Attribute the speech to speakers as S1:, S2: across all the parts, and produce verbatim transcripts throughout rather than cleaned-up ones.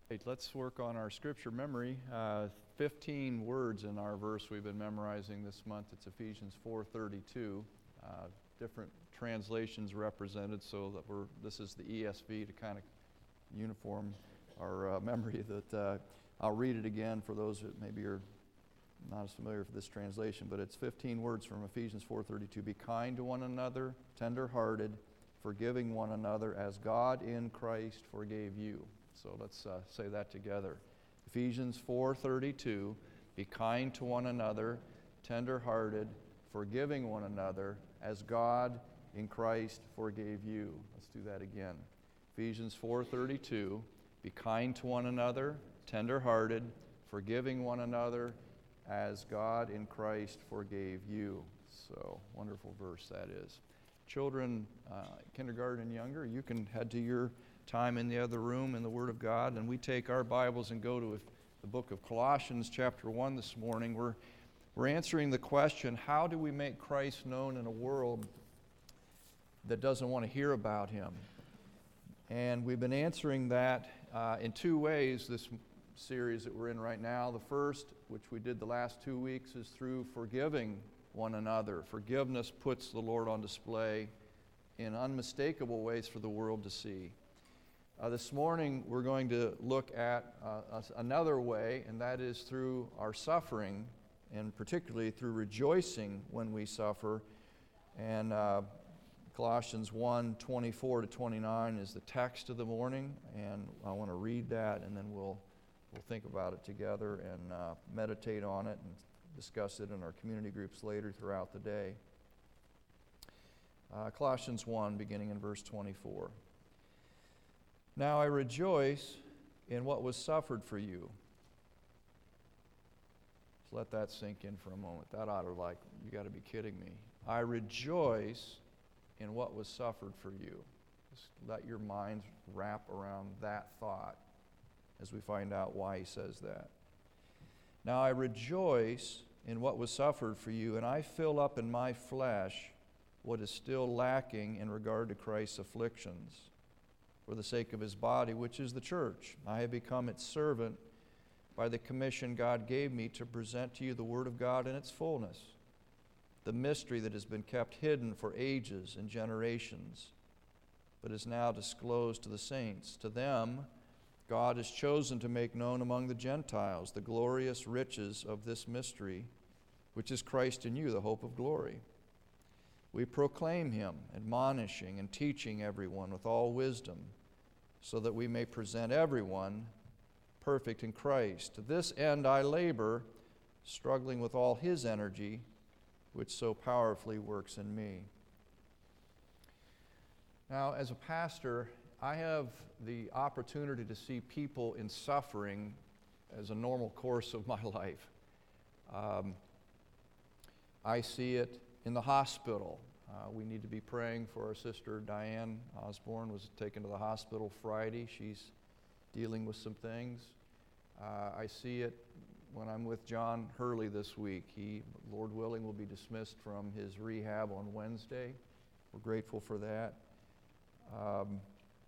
S1: Right, let's work on our scripture memory. Uh, fifteen words in our verse we've been memorizing this month. It's Ephesians four thirty-two. Uh, different translations represented, so that we're. This is the E S V to kind of uniform our uh, memory. That uh, I'll read it again for those that maybe are not as familiar with this translation. But it's fifteen words from Ephesians four thirty-two. Be kind to one another, tender-hearted, forgiving one another, as God in Christ forgave you. So let's uh, say that together. Ephesians four thirty-two, be kind to one another, tender-hearted, forgiving one another, as God in Christ forgave you. Let's do that again. Ephesians four thirty-two, be kind to one another, tender-hearted, forgiving one another, as God in Christ forgave you. So, wonderful verse that is. Children, uh, kindergarten and younger, you can head to your time in the other room in the Word of God, and we take our Bibles and go to the book of Colossians chapter one this morning. We're, we're answering the question, how do we make Christ known in a world that doesn't want to hear about Him? And we've been answering that uh, in two ways this series that we're in right now. The first, which we did the last two weeks, is through forgiving one another. Forgiveness puts the Lord on display in unmistakable ways for the world to see. Uh, this morning, we're going to look at uh, another way, and that is through our suffering, and particularly through rejoicing when we suffer. And uh, Colossians one twenty-four to twenty-nine is the text of the morning, and I want to read that, and then we'll we'll think about it together and uh, meditate on it and discuss it in our community groups later throughout the day. Uh, Colossians one, beginning in verse twenty-four. Now I rejoice in what was suffered for you. Just let that sink in for a moment. That ought to like, you got to be kidding me. I rejoice in what was suffered for you. Just let your minds wrap around that thought as we find out why he says that. Now I rejoice in what was suffered for you, and I fill up in my flesh what is still lacking in regard to Christ's afflictions, for the sake of his body, which is the church. I have become its servant by the commission God gave me to present to you the Word of God in its fullness, the mystery that has been kept hidden for ages and generations, but is now disclosed to the saints. To them, God has chosen to make known among the Gentiles the glorious riches of this mystery, which is Christ in you, the hope of glory. We proclaim him, admonishing and teaching everyone with all wisdom, so that we may present everyone perfect in Christ. To this end I labor, struggling with all his energy, which so powerfully works in me. Now, as a pastor, I have the opportunity to see people in suffering as a normal course of my life. Um, I see it in the hospital. Uh, we need to be praying for our sister Diane Osborne. Was taken to the hospital Friday. She's dealing with some things. Uh, I see it when I'm with John Hurley this week. He, Lord willing, will be dismissed from his rehab on Wednesday. We're grateful for that. Um,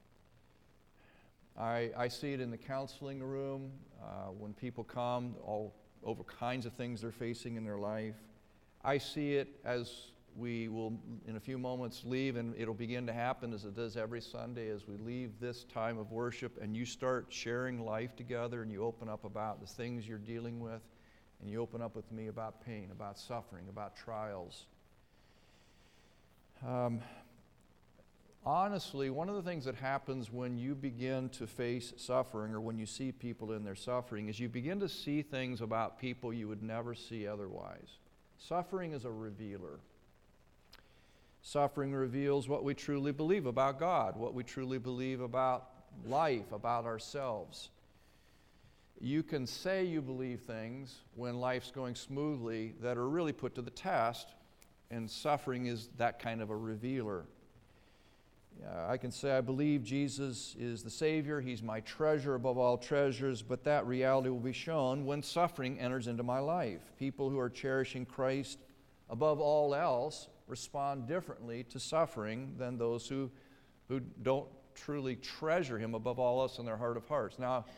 S1: I, I see it in the counseling room uh, when people come, all over kinds of things they're facing in their life. I see it as we will, in a few moments, leave, and it'll begin to happen as it does every Sunday as we leave this time of worship, and you start sharing life together, and you open up about the things you're dealing with, and you open up with me about pain, about suffering, about trials. Um, honestly, one of the things that happens when you begin to face suffering, or when you see people in their suffering, is you begin to see things about people you would never see otherwise. Suffering is a revealer. Suffering reveals what we truly believe about God, what we truly believe about life, about ourselves. You can say you believe things when life's going smoothly that are really put to the test, and suffering is that kind of a revealer. Uh, I can say I believe Jesus is the Savior, He's my treasure above all treasures, but that reality will be shown when suffering enters into my life. People who are cherishing Christ above all else respond differently to suffering than those who, who don't truly treasure Him above all else in their heart of hearts. Now,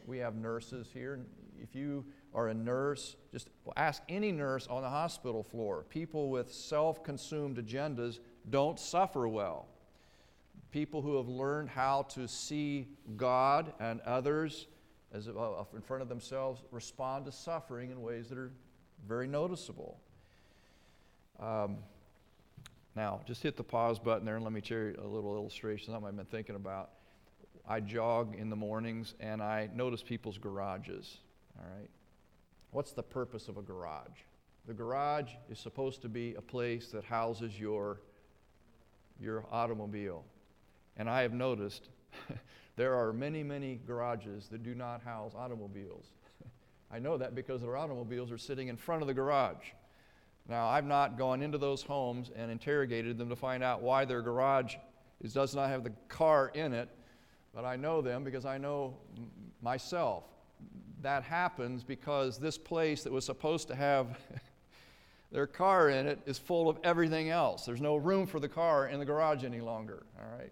S1: We have nurses here. If you are a nurse, just ask any nurse on the hospital floor. People with self-consumed agendas don't suffer well. People who have learned how to see God and others as uh, in front of themselves respond to suffering in ways that are very noticeable. Um, now, just hit the pause button there and let me share a little illustration, something I've been thinking about. I jog in the mornings and I notice people's garages, all right? What's the purpose of a garage? The garage is supposed to be a place that houses your, your automobile. And I have noticed there are many, many garages that do not house automobiles. I know that because their automobiles are sitting in front of the garage. Now, I've not gone into those homes and interrogated them to find out why their garage is, does not have the car in it, but I know them because I know m- myself. That happens because this place that was supposed to have their car in it is full of everything else. There's no room for the car in the garage any longer, all right?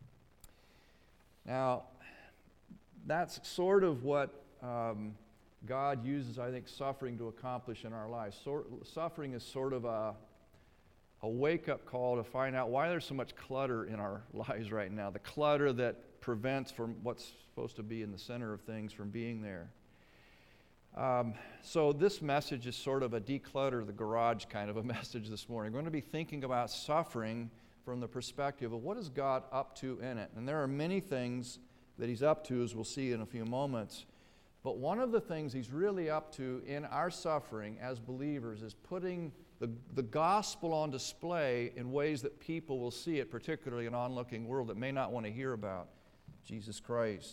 S1: Now, that's sort of what um, God uses, I think, suffering to accomplish in our lives. So, suffering is sort of a, a wake-up call to find out why there's so much clutter in our lives right now, the clutter that prevents from what's supposed to be in the center of things from being there. Um, so this message is sort of a declutter the garage kind of a message this morning. We're going to be thinking about suffering from the perspective of what is God up to in it. And there are many things that He's up to, as we'll see in a few moments. But one of the things He's really up to in our suffering as believers is putting the, the gospel on display in ways that people will see it, particularly an onlooking world that may not want to hear about Jesus Christ.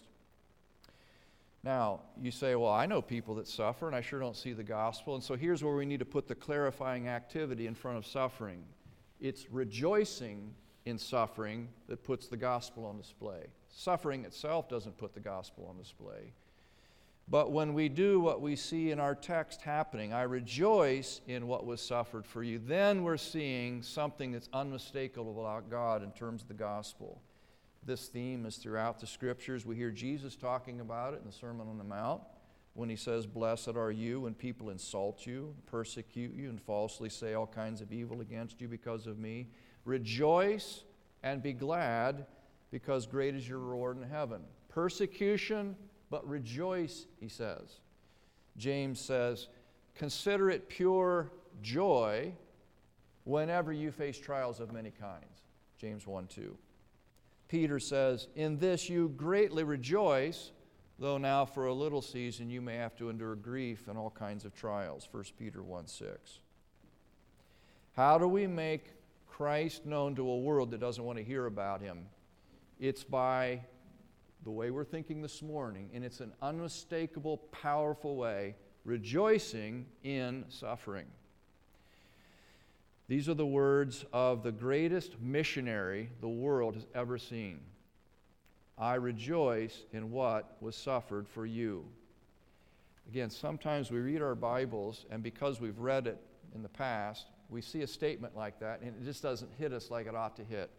S1: Now, you say, well, I know people that suffer, and I sure don't see the gospel. And so here's where we need to put the clarifying activity in front of suffering. It's rejoicing in suffering that puts the gospel on display. Suffering itself doesn't put the gospel on display. But when we do what we see in our text happening, I rejoice in what was suffered for you, then we're seeing something that's unmistakable about God in terms of the gospel. This theme is throughout the Scriptures. We hear Jesus talking about it in the Sermon on the Mount when He says, "Blessed are you when people insult you, persecute you, and falsely say all kinds of evil against you because of me. Rejoice and be glad, because great is your reward in heaven." Persecution, but rejoice, He says. James says, "Consider it pure joy whenever you face trials of many kinds." James one two. Peter says, "In this you greatly rejoice, though now for a little season you may have to endure grief and all kinds of trials." First Peter one six. How do we make Christ known to a world that doesn't want to hear about Him? It's by the way we're thinking this morning, and it's an unmistakable, powerful way, rejoicing in suffering. These are the words of the greatest missionary the world has ever seen. "I rejoice in what was suffered for you." Again, sometimes we read our Bibles, and because we've read it in the past, we see a statement like that, and it just doesn't hit us like it ought to hit.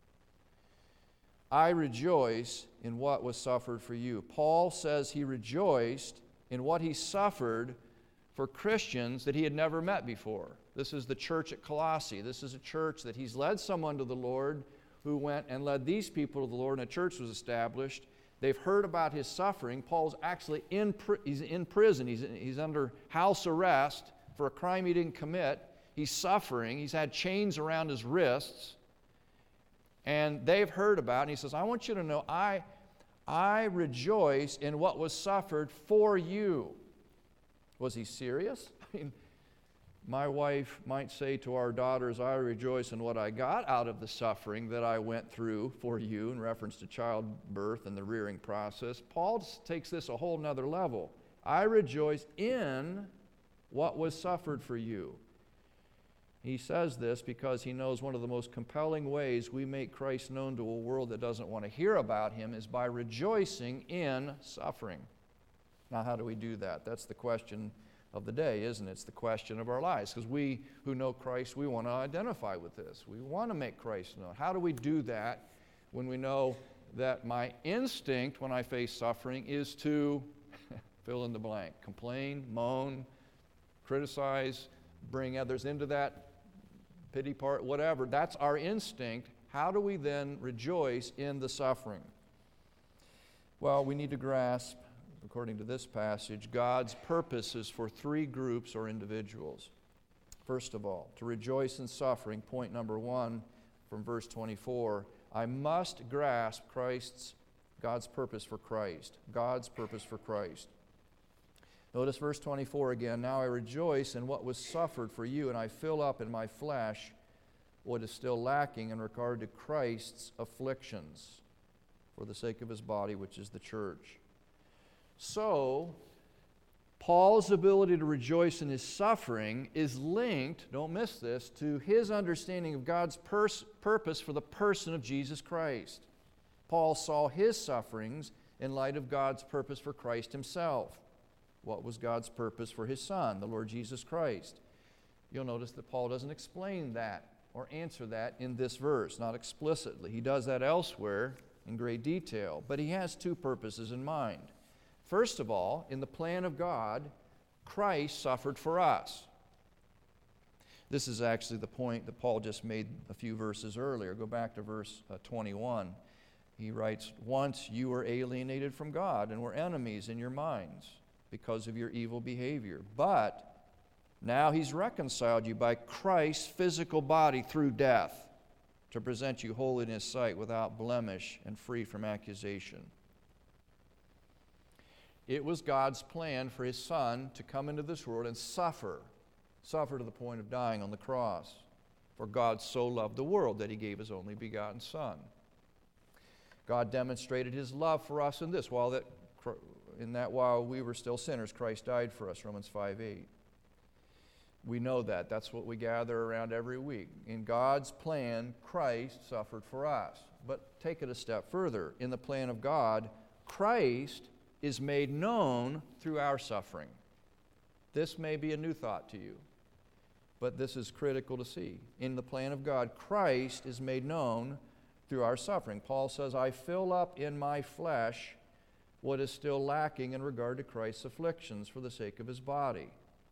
S1: "I rejoice in what was suffered for you." Paul says he rejoiced in what he suffered for Christians that he had never met before. This is the church at Colossae. This is a church that he's led someone to the Lord who went and led these people to the Lord, and a church was established. They've heard about his suffering. Paul's actually in, he's in prison. He's, he's under house arrest for a crime he didn't commit. He's suffering. He's had chains around his wrists. And they've heard about it, and he says, "I want you to know, I, I rejoice in what was suffered for you." Was he serious? I mean, my wife might say to our daughters, "I rejoice in what I got out of the suffering that I went through for you," in reference to childbirth and the rearing process. Paul takes this a whole nother level. "I rejoice in what was suffered for you." He says this because he knows one of the most compelling ways we make Christ known to a world that doesn't want to hear about Him is by rejoicing in suffering. Now, how do we do that? That's the question of the day, isn't it? It's the question of our lives, because we who know Christ, we want to identify with this. We want to make Christ known. How do we do that when we know that my instinct when I face suffering is to fill in the blank. Complain, moan, criticize, bring others into that pity part, whatever. That's our instinct. How do we then rejoice in the suffering? Well, we need to grasp, according to this passage, God's purposes for three groups or individuals. First of all, to rejoice in suffering, point number one from verse twenty-four, I must grasp Christ's, God's purpose for Christ. God's purpose for Christ. Notice verse twenty-four again. Now I rejoice in what was suffered for you, and I fill up in my flesh what is still lacking in regard to Christ's afflictions for the sake of his body, which is the church. So, Paul's ability to rejoice in his suffering is linked, don't miss this, to his understanding of God's pers- purpose for the person of Jesus Christ. Paul saw his sufferings in light of God's purpose for Christ himself. What was God's purpose for his Son, the Lord Jesus Christ? You'll notice that Paul doesn't explain that or answer that in this verse, not explicitly. He does that elsewhere in great detail, but he has two purposes in mind. First of all, in the plan of God, Christ suffered for us. This is actually the point that Paul just made a few verses earlier. Go back to verse uh, twenty-one. He writes, once you were alienated from God and were enemies in your minds because of your evil behavior. But now he's reconciled you by Christ's physical body through death to present you holy in his sight without blemish and free from accusation. It was God's plan for his Son to come into this world and suffer, suffer to the point of dying on the cross. For God so loved the world that he gave his only begotten Son. God demonstrated his love for us in this, while that, in that while we were still sinners, Christ died for us, Romans five eight. We know that. That's what we gather around every week. In God's plan, Christ suffered for us. But take it a step further. In the plan of God, Christ is made known through our suffering. This may be a new thought to you, but this is critical to see. In the plan of God, Christ is made known through our suffering. Paul says, I fill up in my flesh what is still lacking in regard to Christ's afflictions for the sake of his body.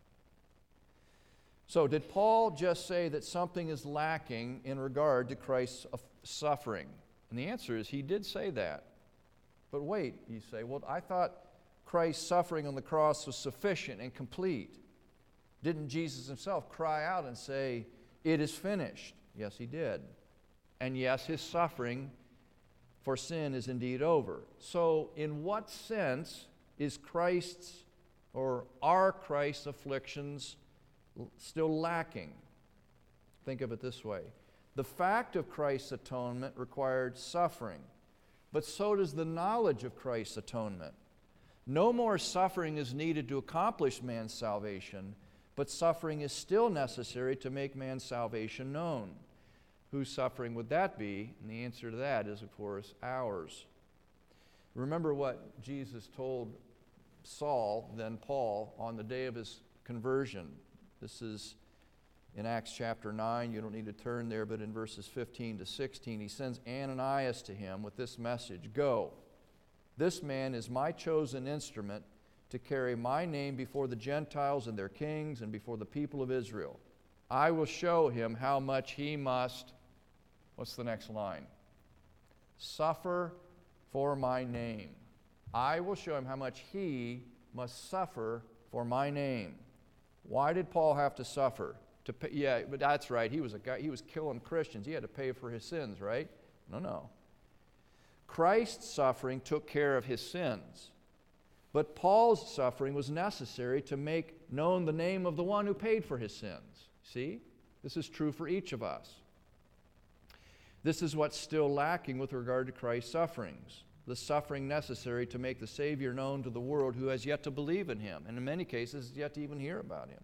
S1: So, did Paul just say that something is lacking in regard to Christ's suffering? And the answer is he did say that. But wait, you say, well, I thought Christ's suffering on the cross was sufficient and complete. Didn't Jesus himself cry out and say, it is finished? Yes, he did. And yes, his suffering for sin is indeed over. So, in what sense is Christ's or are Christ's afflictions still lacking? Think of it this way. The fact of Christ's atonement required suffering, but so does the knowledge of Christ's atonement. No more suffering is needed to accomplish man's salvation, but suffering is still necessary to make man's salvation known. Whose suffering would that be? And the answer to that is, of course, ours. Remember what Jesus told Saul, then Paul, on the day of his conversion. This is in Acts chapter nine. You don't need to turn there, but in verses fifteen to sixteen, he sends Ananias to him with this message. Go, this man is my chosen instrument to carry my name before the Gentiles and their kings and before the people of Israel. I will show him how much he must, what's the next line? Suffer for my name. I will show him how much he must suffer for my name. Why did Paul have to suffer? To pay, yeah, but that's right. He was a guy. He was killing Christians. He had to pay for his sins, right? No, no. Christ's suffering took care of his sins, but Paul's suffering was necessary to make known the name of the one who paid for his sins. See, this is true for each of us. This is what's still lacking with regard to Christ's sufferings. The suffering necessary to make the Savior known to the world who has yet to believe in him, and in many cases yet to even hear about him.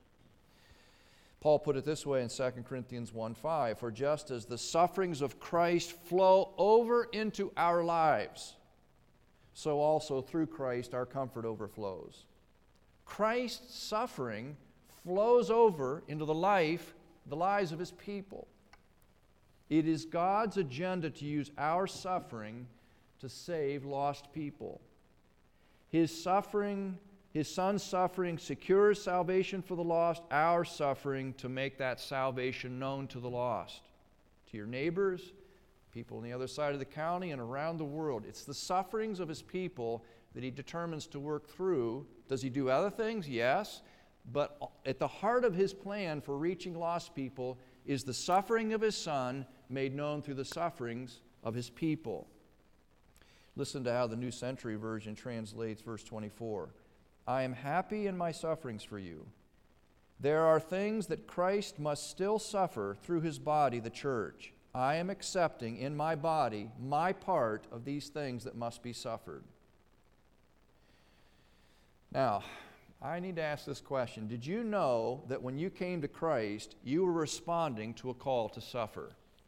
S1: Paul put it this way in Second Corinthians one five, for just as the sufferings of Christ flow over into our lives, so also through Christ our comfort overflows. Christ's suffering flows over into the life, the lives of his people. It is God's agenda to use our suffering to save lost people. His suffering, His Son's suffering secures salvation for the lost, our suffering to make that salvation known to the lost, to your neighbors, people on the other side of the county, and around the world. It's the sufferings of His people that He determines to work through. Does He do other things? Yes. But at the heart of His plan for reaching lost people is the suffering of His Son made known through the sufferings of His people. Listen to how the New Century Version translates verse twenty-four. I am happy in my sufferings for you. There are things that Christ must still suffer through His body, the church. I am accepting in my body my part of these things that must be suffered. Now, I need to ask this question. Did you know that when you came to Christ, you were responding to a call to suffer?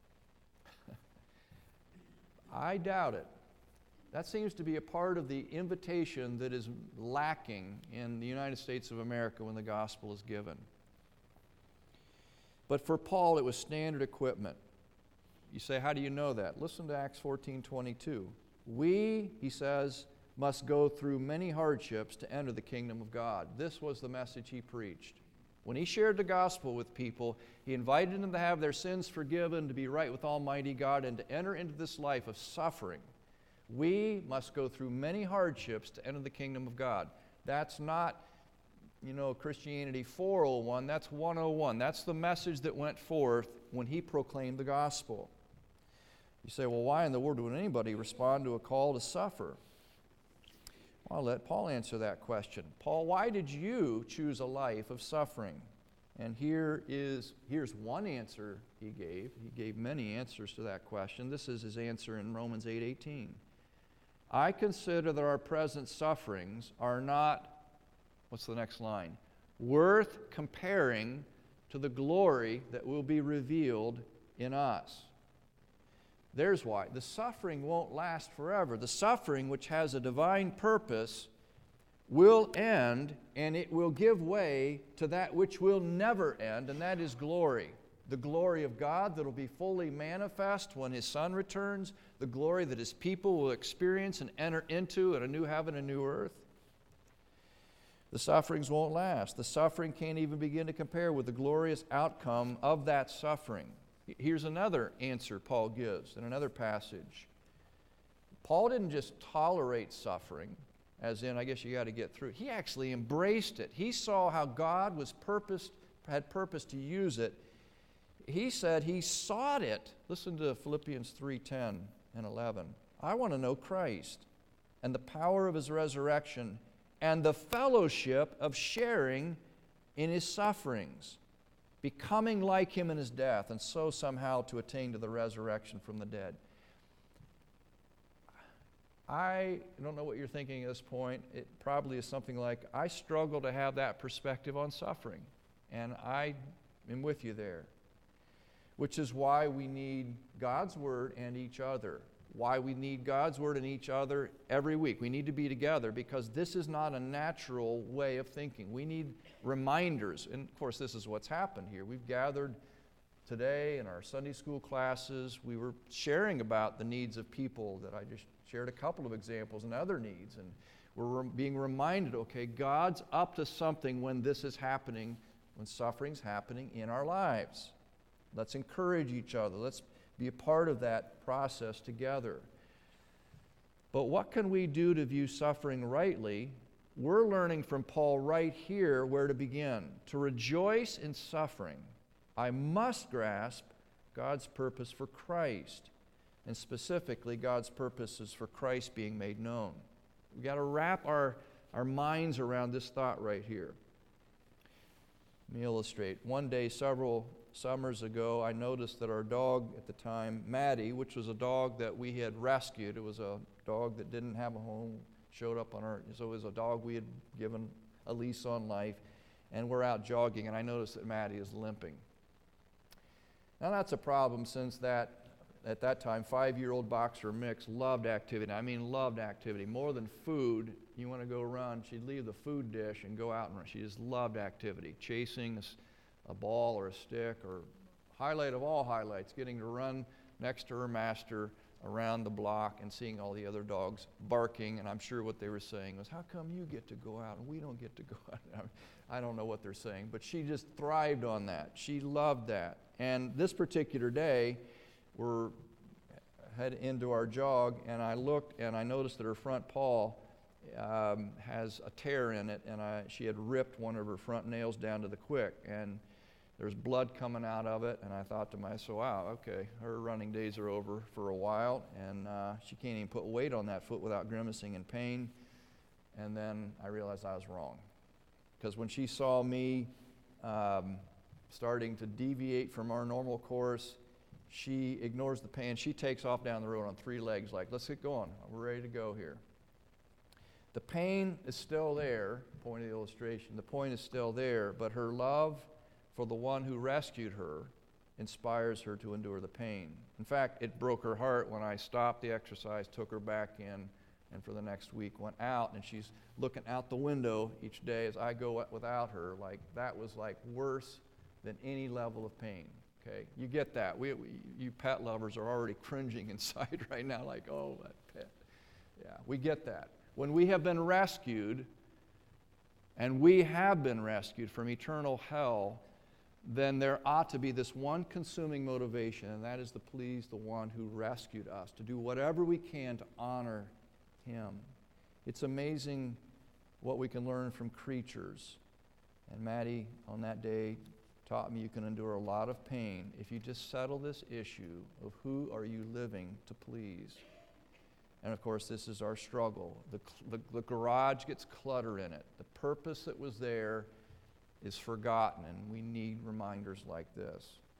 S1: I doubt it. That seems to be a part of the invitation that is lacking in the United States of America when the gospel is given. But for Paul, it was standard equipment. You say, how do you know that? Listen to Acts fourteen twenty-two. We, he says, must go through many hardships to enter the kingdom of God. This was the message he preached. When he shared the gospel with people, he invited them to have their sins forgiven, to be right with Almighty God, and to enter into this life of suffering. We must go through many hardships to enter the kingdom of God. That's not, you know, Christianity four oh one, that's one oh one. That's the message that went forth when he proclaimed the gospel. You say, well, why in the world would anybody respond to a call to suffer? Well, I'll let Paul answer that question. Paul, why did you choose a life of suffering? And here is, here's one answer he gave. He gave many answers to that question. This is his answer in Romans eight eighteen. I consider that our present sufferings are not, what's the next line? Worth comparing to the glory that will be revealed in us. There's why. The suffering won't last forever. The suffering, which has a divine purpose, will end, and it will give way to that which will never end, and that is glory. The glory of God that will be fully manifest when His Son returns, the glory that His people will experience and enter into in a new heaven and new earth. The sufferings won't last. The suffering can't even begin to compare with the glorious outcome of that suffering. Here's another answer Paul gives in another passage. Paul didn't just tolerate suffering, as in, I guess you got to get through. He actually embraced it. He saw how God was purposed, had purpose to use it. He said he sought it. Listen to Philippians three ten and eleven. I want to know Christ and the power of His resurrection and the fellowship of sharing in His sufferings, becoming like Him in His death, and so somehow to attain to the resurrection from the dead. I don't know what you're thinking at this point. It probably is something like, I struggle to have that perspective on suffering, and I am with you there. Which is why we need God's Word and each other. Why we need God's Word and each other every week. We need to be together because this is not a natural way of thinking. We need reminders. And of course, this is what's happened here. We've gathered today in our Sunday school classes. We were sharing about the needs of people that I just shared a couple of examples and other needs. And we're being reminded, okay, God's up to something when this is happening, when suffering's happening in our lives. Let's encourage each other. Let's be a part of that process together. But what can we do to view suffering rightly? We're learning from Paul right here where to begin. To rejoice in suffering, I must grasp God's purpose for Christ. And specifically, God's purposes for Christ being made known. We've got to wrap our, our minds around this thought right here. Let me illustrate. One day, several summers ago, I noticed that our dog at the time, Maddie, which was a dog that we had rescued, it was a dog that didn't have a home, showed up on our, so it was a dog we had given a lease on life, and we're out jogging, and I noticed that Maddie is limping. Now that's a problem since that, at that time, five-year-old boxer mix loved activity. I mean loved activity. More than food, you want to go run, she'd leave the food dish and go out and run. She just loved activity, chasing a ball or a stick, or highlight of all highlights, getting to run next to her master around the block and seeing all the other dogs barking, and I'm sure what they were saying was, how come you get to go out and we don't get to go out? I don't know what they're saying, but she just thrived on that. She loved that. And this particular day, we're head into our jog, and I looked and I noticed that her front paw um, has a tear in it, and I, she had ripped one of her front nails down to the quick, and there's blood coming out of it, and I thought to myself, wow, okay, her running days are over for a while, and uh, she can't even put weight on that foot without grimacing in pain. And then I realized I was wrong, because when she saw me um, starting to deviate from our normal course, she ignores the pain. She takes off down the road on three legs like, let's get going. We're ready to go here. The pain is still there, point of the illustration. The point is still there, but her love for the one who rescued her inspires her to endure the pain. In fact, it broke her heart when I stopped the exercise, took her back in, and for the next week went out, and she's looking out the window each day as I go without her. Like, that was like worse than any level of pain. Okay, you get that. We, we, you pet lovers are already cringing inside right now, like, oh, that pet. Yeah, we get that. When we have been rescued, and we have been rescued from eternal hell, then there ought to be this one consuming motivation, and that is to please the one who rescued us, to do whatever we can to honor him. It's amazing what we can learn from creatures. And Maddie, on that day, taught me you can endure a lot of pain if you just settle this issue of who are you living to please. And of course, this is our struggle. The, the, the garage gets clutter in it. The purpose that was there is forgotten, and we need reminders like this.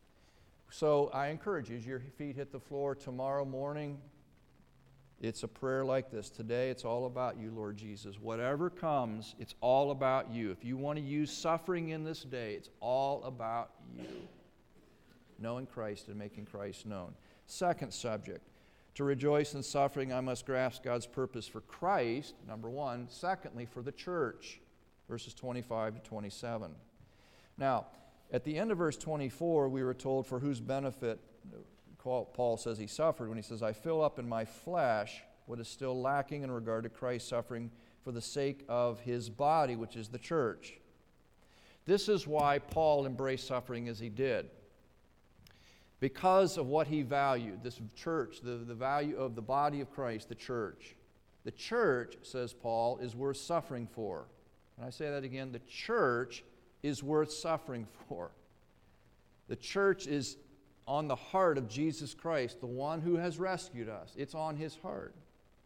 S1: So I encourage you, as your feet hit the floor tomorrow morning, it's a prayer like this. Today, it's all about you, Lord Jesus. Whatever comes, it's all about you. If you want to use suffering in this day, it's all about you. Knowing Christ and making Christ known. Second subject, to rejoice in suffering, I must grasp God's purpose for Christ, number one. Secondly, for the church, verses twenty-five to twenty-seven. Now, at the end of verse twenty-four, we were told for whose benefit Paul says he suffered when he says, I fill up in my flesh what is still lacking in regard to Christ's suffering for the sake of his body, which is the church. This is why Paul embraced suffering as he did. Because of what he valued, this church, the, the value of the body of Christ, the church. The church, says Paul, is worth suffering for. And I say that again, the church is worth suffering for. The church is on the heart of Jesus Christ, the one who has rescued us. It's on his heart.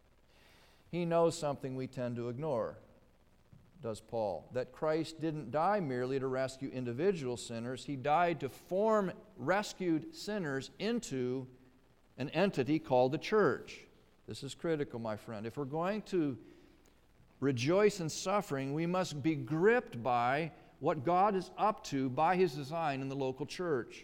S1: He knows something we tend to ignore, does Paul, that Christ didn't die merely to rescue individual sinners. He died to form rescued sinners into an entity called the church. This is critical, my friend. If we're going to rejoice in suffering, we must be gripped by what God is up to by his design in the local church.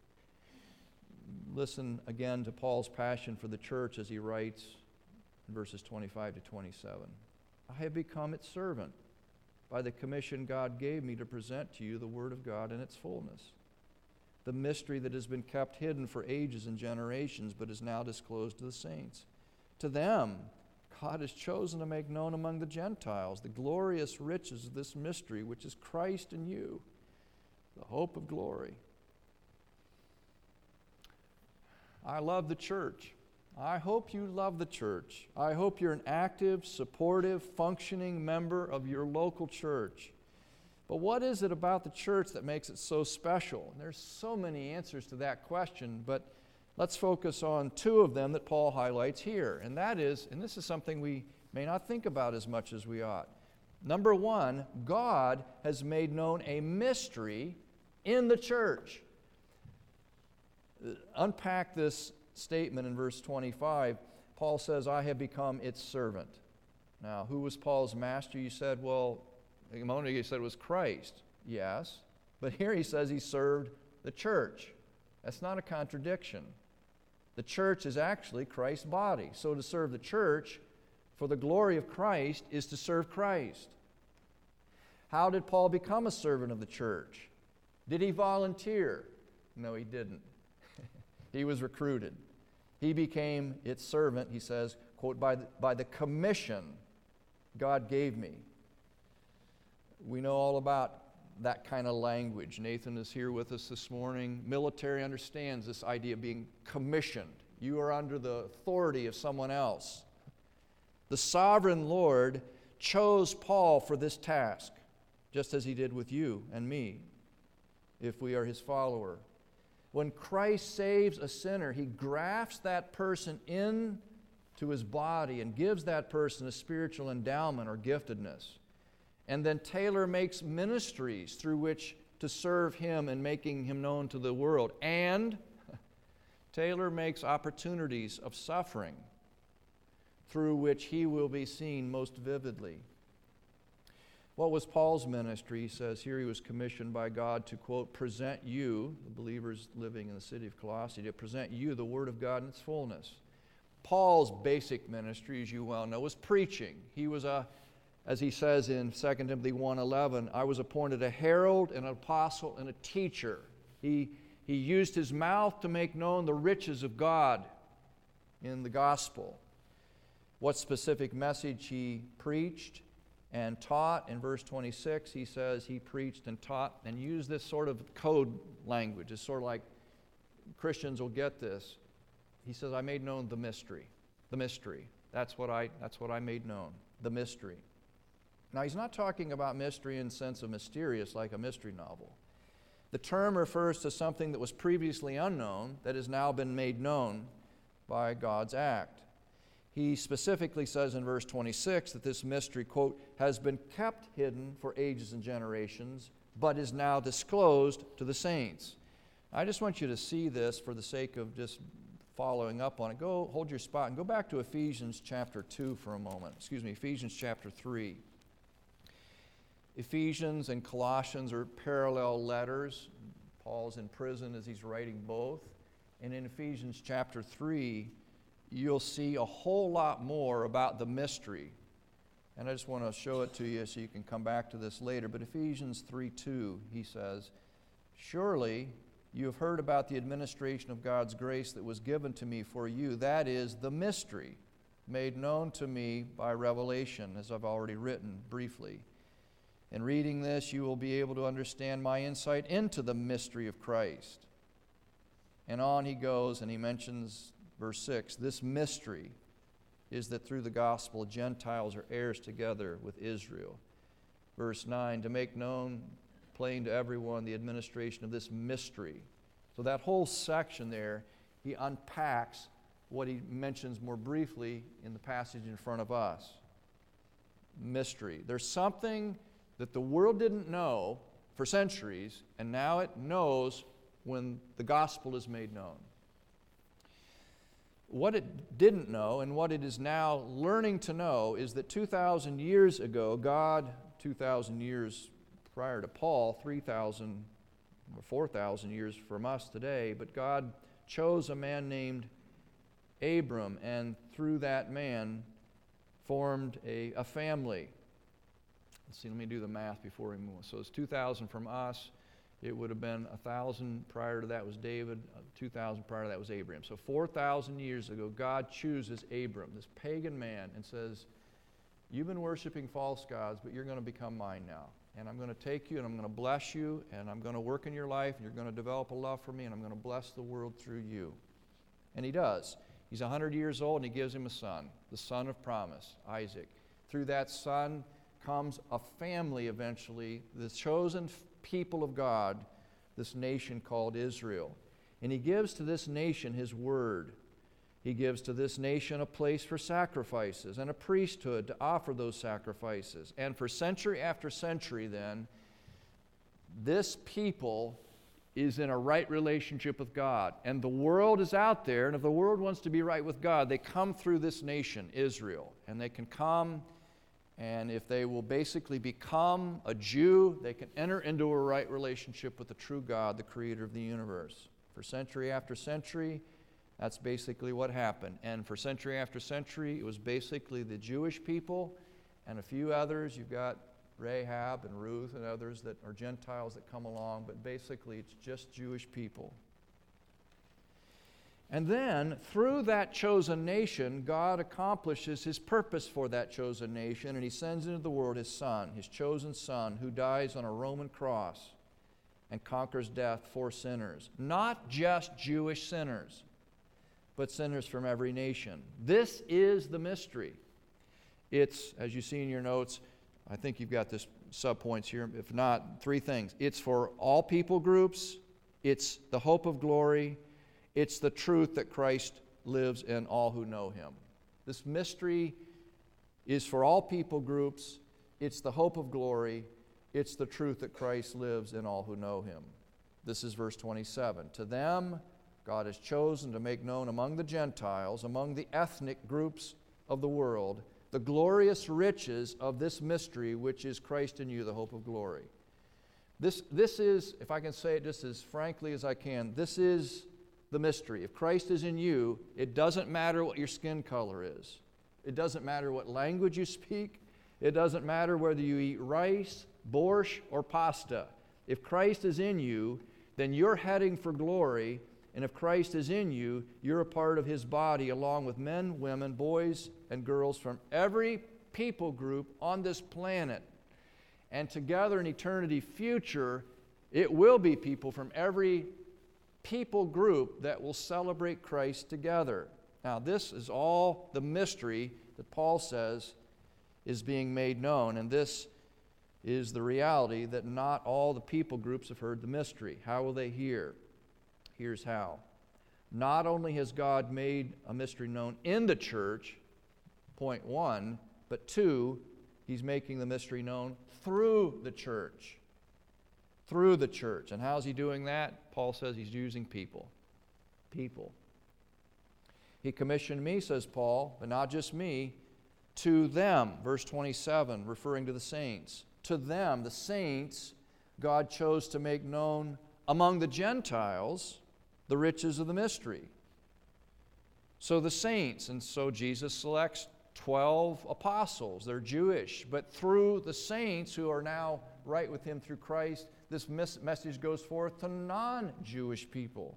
S1: Listen again to Paul's passion for the church as he writes in verses twenty-five to twenty-seven. I have become its servant by the commission God gave me to present to you the word of God in its fullness, the mystery that has been kept hidden for ages and generations, but is now disclosed to the saints. To them, God has chosen to make known among the Gentiles the glorious riches of this mystery, which is Christ in you, the hope of glory. I love the church. I hope you love the church. I hope you're an active, supportive, functioning member of your local church. But what is it about the church that makes it so special? And there's so many answers to that question, but let's focus on two of them that Paul highlights here. And that is, and this is something we may not think about as much as we ought. Number one, God has made known a mystery in the church. Unpack this statement in verse twenty-five. Paul says, I have become its servant. Now, who was Paul's master? You said, well, a moment ago you said it was Christ. Yes. But here he says he served the church. That's not a contradiction. The church is actually Christ's body. So to serve the church for the glory of Christ is to serve Christ. How did Paul become a servant of the church? Did he volunteer? No, he didn't. He was recruited. He became its servant, he says, quote, by the, by the commission God gave me. We know all about that kind of language. Nathan is here with us this morning. Military understands this idea of being commissioned. You are under the authority of someone else. The sovereign Lord chose Paul for this task, just as he did with you and me, if we are his follower. When Christ saves a sinner, he grafts that person into his body and gives that person a spiritual endowment or giftedness. And then Taylor makes ministries through which to serve him and making him known to the world. And Taylor makes opportunities of suffering through which he will be seen most vividly. What was Paul's ministry? He says here he was commissioned by God to, quote, present you, the believers living in the city of Colossae, to present you the Word of God in its fullness. Paul's basic ministry, as you well know, was preaching. He was a As he says in Second Timothy one eleven, I was appointed a herald, an apostle, and a teacher. He, he used his mouth to make known the riches of God in the gospel. What specific message he preached and taught? In verse twenty-six, he says he preached and taught and used this sort of code language. It's sort of like Christians will get this. He says, I made known the mystery. The mystery. That's what I, that's what I made known. The mystery. Now, he's not talking about mystery in the sense of mysterious like a mystery novel. The term refers to something that was previously unknown that has now been made known by God's act. He specifically says in verse twenty-six that this mystery, quote, has been kept hidden for ages and generations, but is now disclosed to the saints. I just want you to see this for the sake of just following up on it. Go, hold your spot and go back to Ephesians chapter two for a moment. Excuse me, Ephesians chapter three. Ephesians and Colossians are parallel letters. Paul's in prison as he's writing both. And in Ephesians chapter three, you'll see a whole lot more about the mystery. And I just want to show it to you so you can come back to this later. But Ephesians three two, he says, surely you have heard about the administration of God's grace that was given to me for you. That is the mystery made known to me by revelation, as I've already written briefly. In reading this, you will be able to understand my insight into the mystery of Christ. And on he goes, and he mentions verse six, this mystery is that through the gospel Gentiles are heirs together with Israel. Verse nine, to make known, plain to everyone, the administration of this mystery. So that whole section there, he unpacks what he mentions more briefly in the passage in front of us. Mystery. There's something that the world didn't know for centuries, and now it knows when the gospel is made known. What it didn't know and what it is now learning to know is that two thousand years ago, God, two thousand years prior to Paul, three thousand or four thousand years from us today, but God chose a man named Abram, and through that man formed a, a family. Let's see, let me do the math before we move. So it's two thousand from us. It would have been one thousand prior to that was David. two thousand prior to that was Abraham. So four thousand years ago, God chooses Abram, this pagan man, and says, you've been worshiping false gods, but you're going to become mine now. And I'm going to take you, and I'm going to bless you, and I'm going to work in your life, and you're going to develop a love for me, and I'm going to bless the world through you. And he does. He's one hundred years old, and he gives him a son, the son of promise, Isaac. Through that son comes a family eventually, the chosen people of God, this nation called Israel. And he gives to this nation his word. He gives to this nation a place for sacrifices and a priesthood to offer those sacrifices. And for century after century then, this people is in a right relationship with God. And the world is out there, and if the world wants to be right with God, they come through this nation, Israel. And they can come, and if they will basically become a Jew, they can enter into a right relationship with the true God, the creator of the universe. For century after century, that's basically what happened. And for century after century, it was basically the Jewish people and a few others. You've got Rahab and Ruth and others that are Gentiles that come along, but basically it's just Jewish people. And then, through that chosen nation, God accomplishes His purpose for that chosen nation, and He sends into the world His Son, His chosen Son, who dies on a Roman cross and conquers death for sinners. Not just Jewish sinners, but sinners from every nation. This is the mystery. It's, as you see in your notes, I think you've got this subpoints here. If not, three things. It's for all people groups. It's the hope of glory. It's the truth that Christ lives in all who know Him. This mystery is for all people groups. It's the hope of glory. It's the truth that Christ lives in all who know Him. This is verse twenty-seven. To them, God has chosen to make known among the Gentiles, among the ethnic groups of the world, the glorious riches of this mystery, which is Christ in you, the hope of glory. This, this is, if I can say it just as frankly as I can, this is the mystery. If Christ is in you, it doesn't matter what your skin color is. It doesn't matter what language you speak. It doesn't matter whether you eat rice, borscht, or pasta. If Christ is in you, then you're heading for glory. And if Christ is in you, you're a part of His body, along with men, women, boys, and girls from every people group on this planet. And together in eternity future, it will be people from every people group that will celebrate Christ together. Now, this is all the mystery that Paul says is being made known, and this is the reality that not all the people groups have heard the mystery. How will they hear? Here's how. Not only has God made a mystery known in the church, point one, but two, He's making the mystery known through the church. Through the church. And how's He doing that? Paul says He's using people. People. He commissioned me, says Paul, but not just me, to them, verse twenty-seven, referring to the saints. To them, the saints, God chose to make known among the Gentiles the riches of the mystery. So the saints, and so Jesus selects twelve apostles. They're Jewish, but through the saints who are now right with Him through Christ, this mes- message goes forth to non-Jewish people.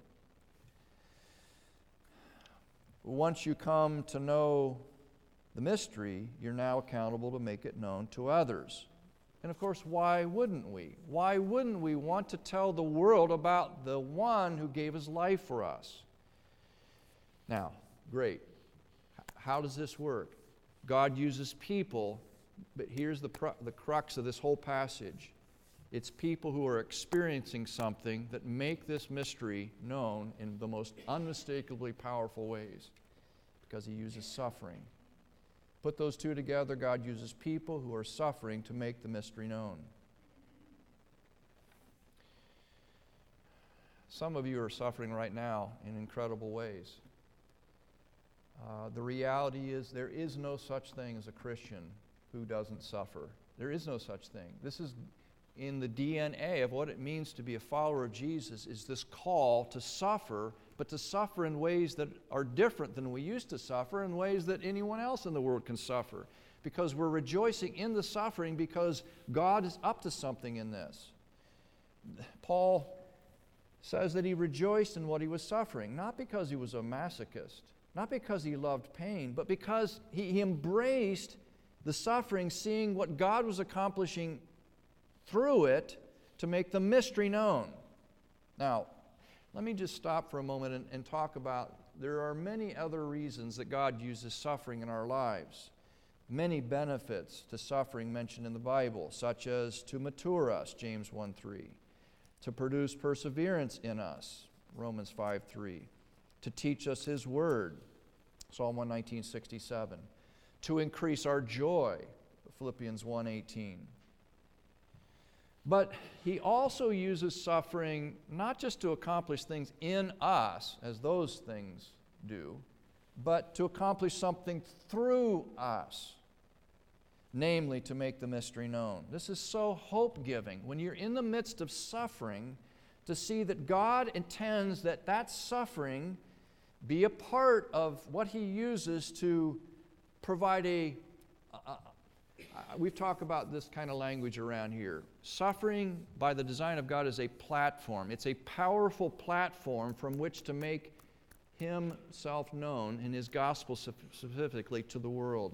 S1: Once you come to know the mystery, you're now accountable to make it known to others. And of course, why wouldn't we? Why wouldn't we want to tell the world about the one who gave His life for us? Now, great. How does this work? God uses people, but here's the, pr- the crux of this whole passage. It's people who are experiencing something that make this mystery known in the most unmistakably powerful ways, because He uses suffering. Put those two together, God uses people who are suffering to make the mystery known. Some of you are suffering right now in incredible ways. Uh, the reality is there is no such thing as a Christian who doesn't suffer. There is no such thing. This is in the D N A of what it means to be a follower of Jesus, is this call to suffer, but to suffer in ways that are different than we used to suffer, in ways that anyone else in the world can suffer. Because we're rejoicing in the suffering because God is up to something in this. Paul says that he rejoiced in what he was suffering, not because he was a masochist, not because he loved pain, but because he, he embraced the suffering, seeing what God was accomplishing through it to make the mystery known. Now, let me just stop for a moment and, and talk about, there are many other reasons that God uses suffering in our lives. Many benefits to suffering mentioned in the Bible, such as to mature us, James one three, to produce perseverance in us, Romans five three, to teach us His Word, Psalm one nineteen sixty-seven, to increase our joy, Philippians one eighteen. But He also uses suffering not just to accomplish things in us, as those things do, but to accomplish something through us, namely to make the mystery known. This is so hope-giving. When you're in the midst of suffering, to see that God intends that that suffering be a part of what He uses to provide a, a, a we've talked about this kind of language around here. Suffering, by the design of God, is a platform. It's a powerful platform from which to make himself known in his gospel specifically to the world.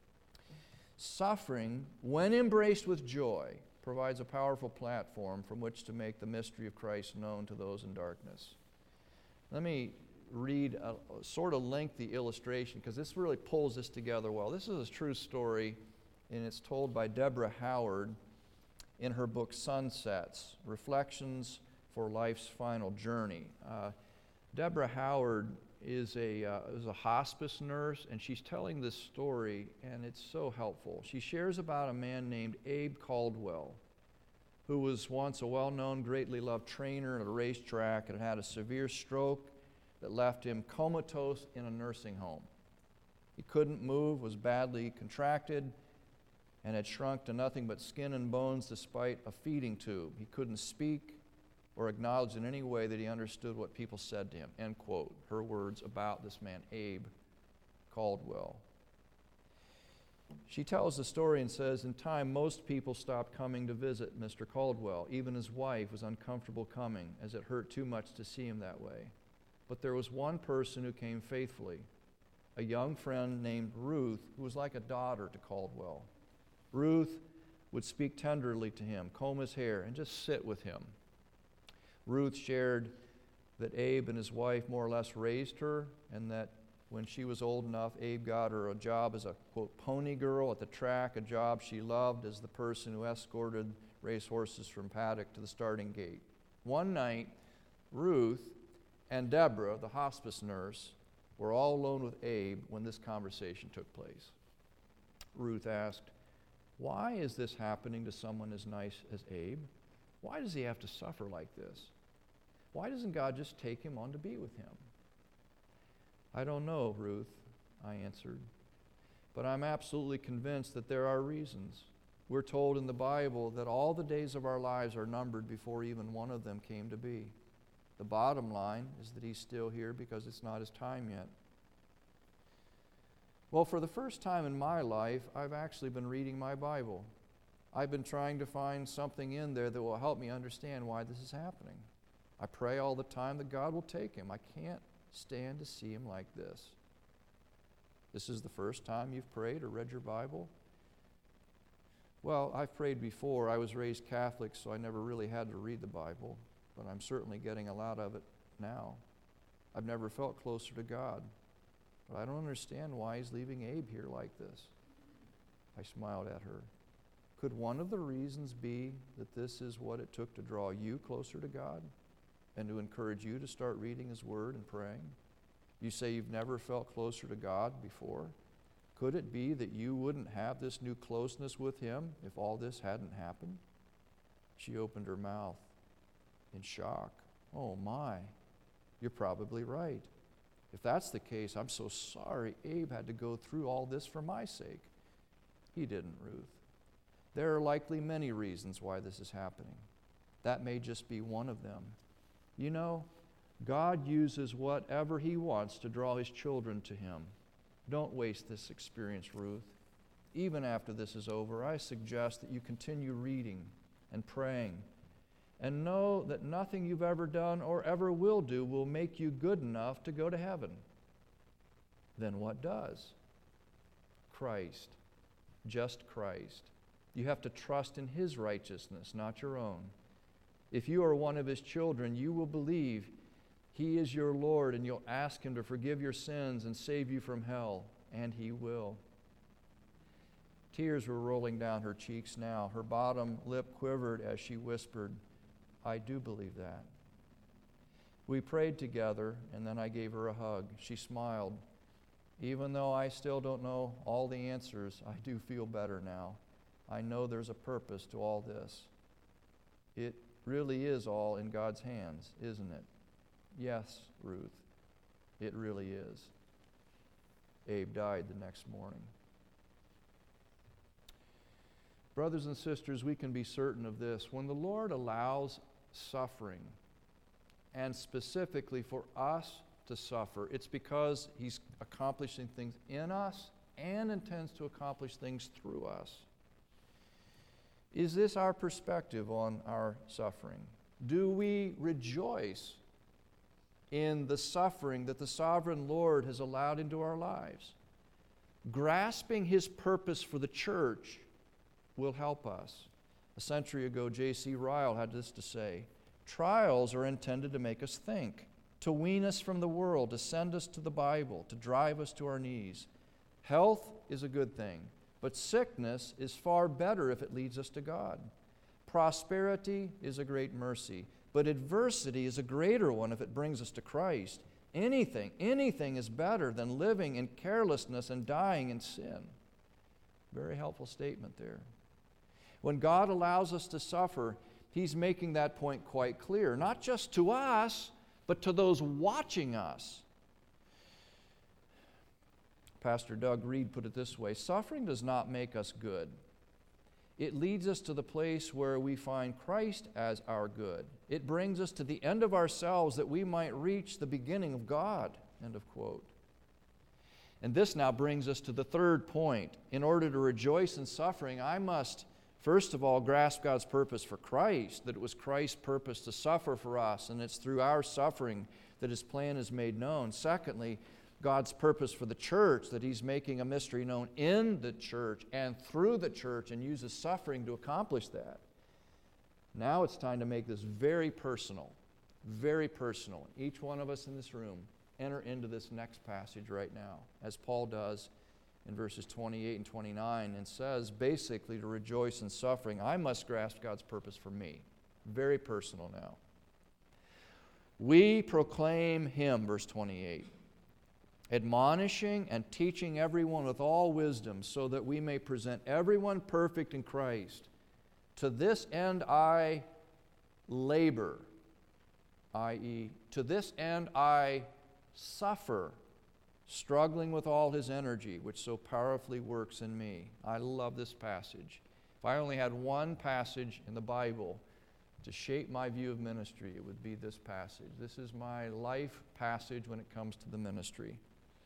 S1: Suffering, when embraced with joy, provides a powerful platform from which to make the mystery of Christ known to those in darkness. Let me read a, a sort of lengthy illustration because this really pulls this together well. This is a true story, and it's told by Deborah Howard in her book Sunsets, Reflections for Life's Final Journey. Uh, Deborah Howard is a, uh, is a hospice nurse, and she's telling this story, and it's so helpful. She shares about a man named Abe Caldwell, who was once a well-known, greatly loved trainer at a racetrack and had a severe stroke that left him comatose in a nursing home. He couldn't move, was badly contracted, and had shrunk to nothing but skin and bones despite a feeding tube. He couldn't speak or acknowledge in any way that he understood what people said to him. End quote. Her words about this man, Abe Caldwell. She tells the story and says, in time, most people stopped coming to visit Mister Caldwell. Even his wife was uncomfortable coming, as it hurt too much to see him that way. But there was one person who came faithfully, a young friend named Ruth, who was like a daughter to Caldwell. Ruth would speak tenderly to him, comb his hair, and just sit with him. Ruth shared that Abe and his wife more or less raised her, and that when she was old enough, Abe got her a job as a, quote, pony girl at the track, a job she loved as the person who escorted racehorses from paddock to the starting gate. One night, Ruth and Deborah, the hospice nurse, were all alone with Abe when this conversation took place. Ruth asked, "Why is this happening to someone as nice as Abe? Why does he have to suffer like this? Why doesn't God just take him on to be with him?" "I don't know, Ruth," I answered, "but I'm absolutely convinced that there are reasons. We're told in the Bible that all the days of our lives are numbered before even one of them came to be. The bottom line is that he's still here because it's not his time yet." Well, for the first time in my life, I've actually been reading my Bible. I've been trying to find something in there that will help me understand why this is happening. I pray all the time that God will take him. I can't stand to see him like this. This is the first time you've prayed or read your Bible? Well, I've prayed before. I was raised Catholic, so I never really had to read the Bible, but I'm certainly getting a lot of it now. I've never felt closer to God, but I don't understand why he's leaving Abe here like this. I smiled at her. Could one of the reasons be that this is what it took to draw you closer to God and to encourage you to start reading his word and praying? You say you've never felt closer to God before. Could it be that you wouldn't have this new closeness with him if all this hadn't happened? She opened her mouth in shock. Oh my, you're probably right. If that's the case, I'm so sorry Abe had to go through all this for my sake. He didn't, Ruth. There are likely many reasons why this is happening. That may just be one of them. You know, God uses whatever he wants to draw his children to him. Don't waste this experience, Ruth. Even after this is over, I suggest that you continue reading and praying, and know that nothing you've ever done or ever will do will make you good enough to go to heaven. Then what does? Christ. Just Christ. You have to trust in his righteousness, not your own. If you are one of his children, you will believe he is your Lord, and you'll ask him to forgive your sins and save you from hell, and he will. Tears were rolling down her cheeks now. Her bottom lip quivered as she whispered, "I do believe that." We prayed together, and then I gave her a hug. She smiled. Even though I still don't know all the answers, I do feel better now. I know there's a purpose to all this. It really is all in God's hands, isn't it? Yes, Ruth, it really is. Abe died the next morning. Brothers and sisters, we can be certain of this. When the Lord allows suffering, and specifically for us to suffer, it's because he's accomplishing things in us and intends to accomplish things through us. Is this our perspective on our suffering? Do we rejoice in the suffering that the sovereign Lord has allowed into our lives. Grasping His purpose for the church will help us. A century ago, J C Ryle had this to say, "Trials are intended to make us think, to wean us from the world, to send us to the Bible, to drive us to our knees. Health is a good thing, but sickness is far better if it leads us to God. Prosperity is a great mercy, but adversity is a greater one if it brings us to Christ. Anything, anything is better than living in carelessness and dying in sin." Very helpful statement there. When God allows us to suffer, He's making that point quite clear, not just to us, but to those watching us. Pastor Doug Reed put it this way: suffering does not make us good. It leads us to the place where we find Christ as our good. It brings us to the end of ourselves that we might reach the beginning of God. End of quote. And this now brings us to the third point. In order to rejoice in suffering, I must, first of all, grasp God's purpose for Christ, that it was Christ's purpose to suffer for us, and it's through our suffering that His plan is made known. Secondly, God's purpose for the church, that He's making a mystery known in the church and through the church, and uses suffering to accomplish that. Now it's time to make this very personal, very personal. Each one of us in this room enter into this next passage right now, as Paul does in verses twenty-eight and twenty-nine, and says basically to rejoice in suffering, I must grasp God's purpose for me. Very personal now. We proclaim Him, verse twenty-eight, admonishing and teaching everyone with all wisdom, so that we may present everyone perfect in Christ. To this end I labor, that is, to this end I suffer, struggling with all His energy, which so powerfully works in me. I love this passage. If I only had one passage in the Bible to shape my view of ministry, it would be this passage. This is my life passage when it comes to the ministry.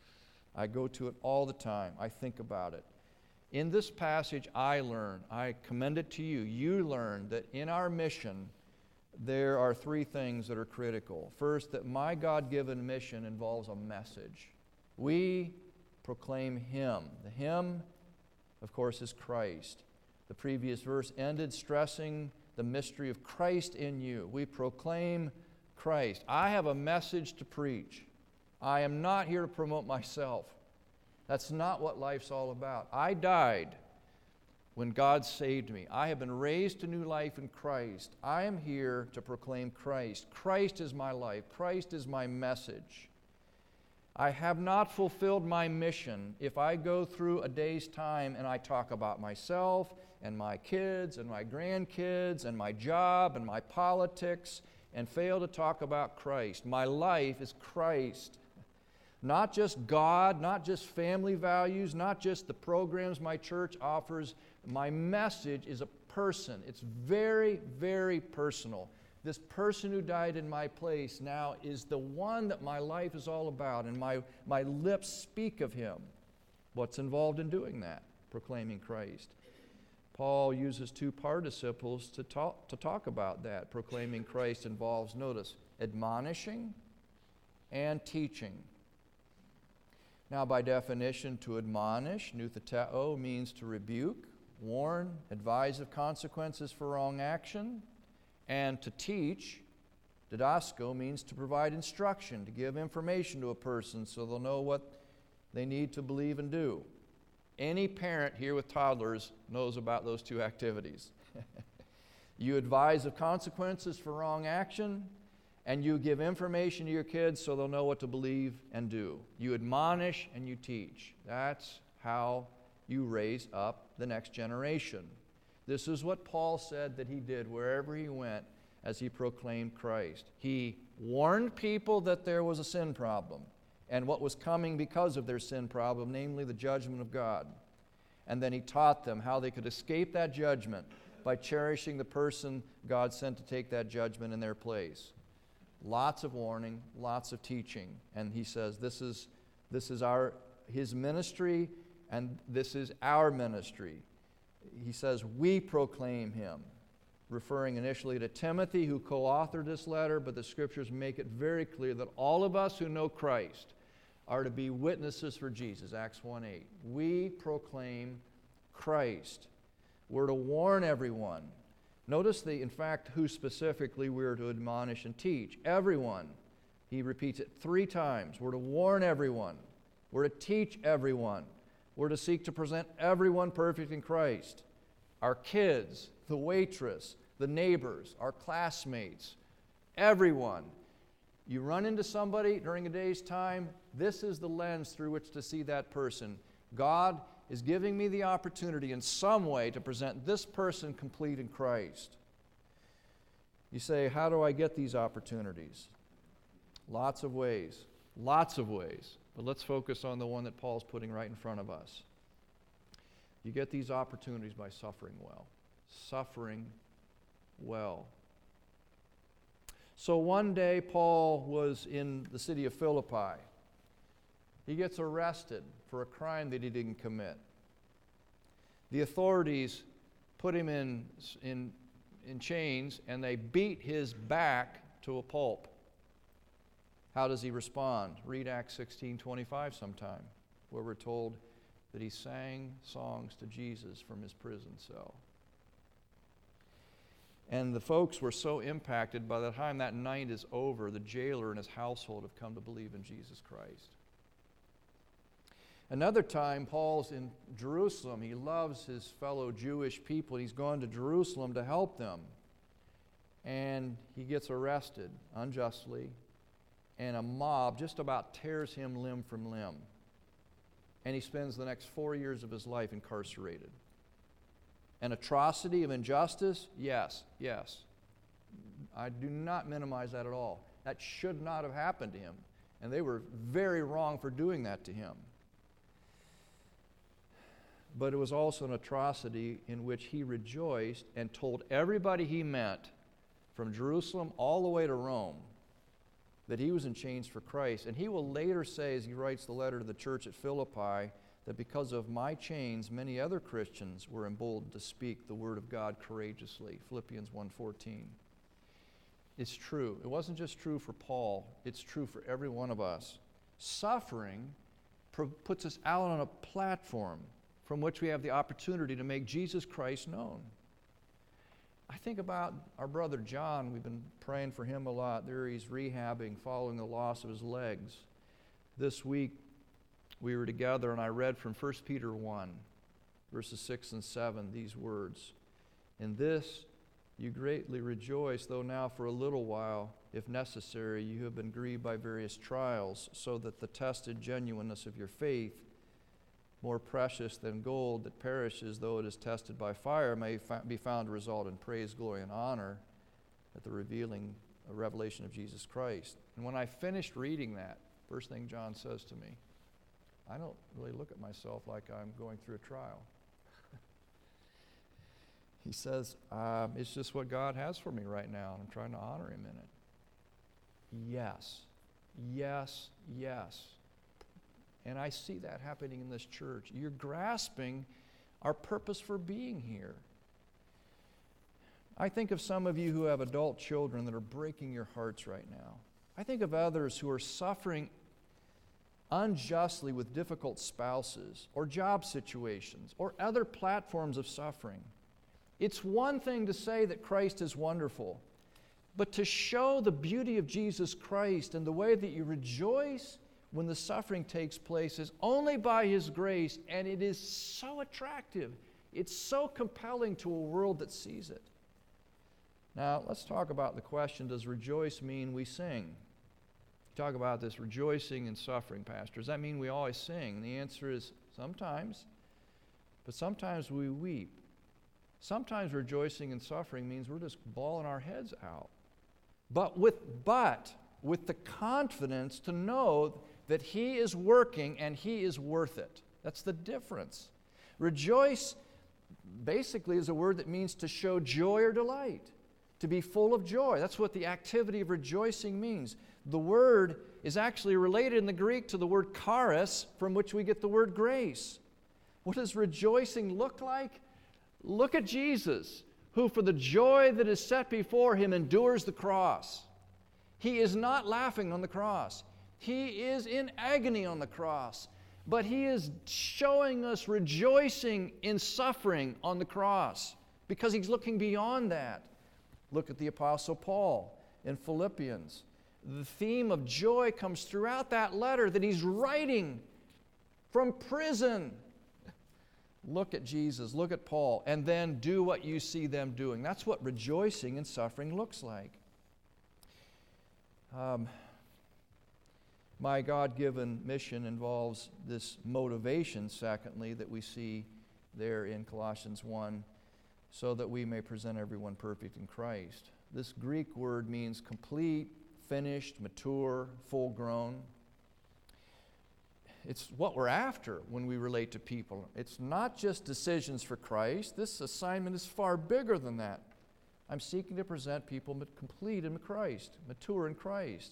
S1: I go to it all the time. I think about it. In this passage, I learn, I commend it to you, you learn that in our mission, there are three things that are critical. First, that my God-given mission involves a message. We proclaim Him. The Him, of course, is Christ. The previous verse ended stressing the mystery of Christ in you. We proclaim Christ. I have a message to preach. I am not here to promote myself. That's not what life's all about. I died when God saved me. I have been raised to new life in Christ. I am here to proclaim Christ. Christ is my life. Christ is my message. I have not fulfilled my mission if I go through a day's time and I talk about myself and my kids and my grandkids and my job and my politics and fail to talk about Christ. My life is Christ. Not just God, not just family values, not just the programs my church offers. My message is a person. It's very, very personal. This person who died in my place now is the one that my life is all about, and my, my lips speak of Him. What's involved in doing that? Proclaiming Christ. Paul uses two participles to talk, to talk about that. Proclaiming Christ involves, notice, admonishing and teaching. Now, by definition, to admonish, nutheteo, means to rebuke, warn, advise of consequences for wrong action. And to teach, didasko, means to provide instruction, to give information to a person so they'll know what they need to believe and do. Any parent here with toddlers knows about those two activities. You advise of consequences for wrong action, and you give information to your kids so they'll know what to believe and do. You admonish and you teach. That's how you raise up the next generation. This is what Paul said that he did wherever he went as he proclaimed Christ. He warned people that there was a sin problem and what was coming because of their sin problem, namely the judgment of God. And then he taught them how they could escape that judgment by cherishing the person God sent to take that judgment in their place. Lots of warning, lots of teaching. And he says this is, this is our, his ministry, and this is our ministry. He says we proclaim Him. referring initially to Timothy, who co-authored this letter, but the Scriptures make it very clear that all of us who know Christ are to be witnesses for Jesus, Acts one eight. We proclaim Christ. We're to warn everyone. Notice, the, in fact, who specifically we're to admonish and teach. Everyone. He repeats it three times. We're to warn everyone. We're to teach everyone. We're to seek to present everyone perfect in Christ. Our kids, the waitress, the neighbors, our classmates, everyone. You run into somebody during a day's time, this is the lens through which to see that person. God is giving me the opportunity in some way to present this person complete in Christ. You say, how do I get these opportunities? Lots of ways. Lots of ways. But let's focus on the one that Paul's putting right in front of us. You get these opportunities by suffering well. Suffering well. So one day Paul was in the city of Philippi. He gets arrested for a crime that he didn't commit. The authorities put him in, in, in chains, and they beat his back to a pulp. How does he respond? Read Acts sixteen twenty-five sometime, where we're told that he sang songs to Jesus from his prison cell. And the folks were so impacted, by the time that night is over, the jailer and his household have come to believe in Jesus Christ. Another time, Paul's in Jerusalem. He loves his fellow Jewish people. He's gone to Jerusalem to help them. And he gets arrested unjustly, and a mob just about tears him limb from limb. And he spends the next four years of his life incarcerated. An atrocity of injustice? Yes, yes. I do not minimize that at all. That should not have happened to him. And they were very wrong for doing that to him. But it was also an atrocity in which he rejoiced and told everybody he met, from Jerusalem all the way to Rome, that he was in chains for Christ. And he will later say, as he writes the letter to the church at Philippi, that because of my chains, many other Christians were emboldened to speak the word of God courageously. Philippians one fourteen. It's true. It wasn't just true for Paul. It's true for every one of us. Suffering pro- puts us out on a platform from which we have the opportunity to make Jesus Christ known. I think about our brother John. We've been praying for him a lot. There he's rehabbing following the loss of his legs. This week we were together and I read from First Peter one, verses six and seven, these words. In this you greatly rejoice, though now for a little while, if necessary, you have been grieved by various trials, so that the tested genuineness of your faith, more precious than gold that perishes though it is tested by fire, may be found to result in praise, glory, and honor at the revealing a revelation of Jesus Christ. And when I finished reading that, first thing John says to me, I don't really look at myself like I'm going through a trial. He says, um, it's just what God has for me right now, and I'm trying to honor him in it. Yes, yes, yes. And I see that happening in this church. You're grasping our purpose for being here. I think of some of you who have adult children that are breaking your hearts right now. I think of others who are suffering unjustly with difficult spouses or job situations or other platforms of suffering. It's one thing to say that Christ is wonderful, but to show the beauty of Jesus Christ and the way that you rejoice when the suffering takes place is only by His grace, and it is so attractive. It's so compelling to a world that sees it. Now, let's talk about the question, does rejoice mean we sing? Talk about this rejoicing and suffering, Pastor. Does that mean we always sing? And the answer is sometimes, but sometimes we weep. Sometimes rejoicing and suffering means we're just bawling our heads out. But with, but with the confidence to know that He is working and He is worth it. That's the difference. Rejoice basically is a word that means to show joy or delight, to be full of joy. That's what the activity of rejoicing means. The word is actually related in the Greek to the word charis, from which we get the word grace. What does rejoicing look like? Look at Jesus. who for the joy that is set before him endures the cross. He is not laughing on the cross. He is in agony on the cross. But he is showing us rejoicing in suffering on the cross because he's looking beyond that. Look at the Apostle Paul in Philippians. The theme of joy comes throughout that letter that he's writing from prison. Look at Jesus, look at Paul, and then do what you see them doing. That's what rejoicing in suffering looks like. Um, my God-given mission involves this motivation, secondly, that we see there in Colossians one, so that we may present everyone perfect in Christ. This Greek word means complete, finished, mature, full-grown. It's what we're after when we relate to people. It's not just decisions for Christ. This assignment is far bigger than that. I'm seeking to present people complete in Christ, mature in Christ.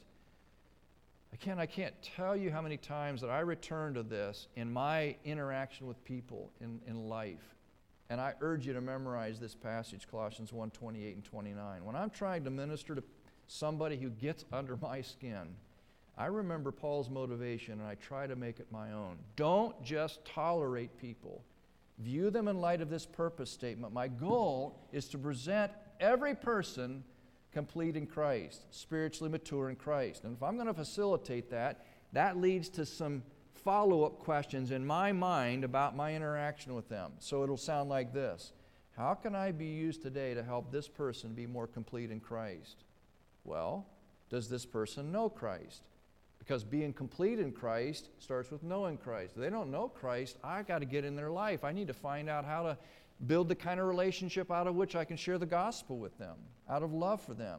S1: Again, I can't tell you how many times that I return to this in my interaction with people in, in life. And I urge you to memorize this passage, Colossians one, twenty-eight and twenty-nine. When I'm trying to minister to somebody who gets under my skin, I remember Paul's motivation and I try to make it my own. Don't just tolerate people. View them in light of this purpose statement. My goal is to present every person complete in Christ, spiritually mature in Christ. And if I'm going to facilitate that, that leads to some follow-up questions in my mind about my interaction with them. So it'll sound like this. How can I be used today to help this person be more complete in Christ? Well, does this person know Christ? Because being complete in Christ starts with knowing Christ. If they don't know Christ, I got to get in their life. I need to find out how to build the kind of relationship out of which I can share the gospel with them, out of love for them.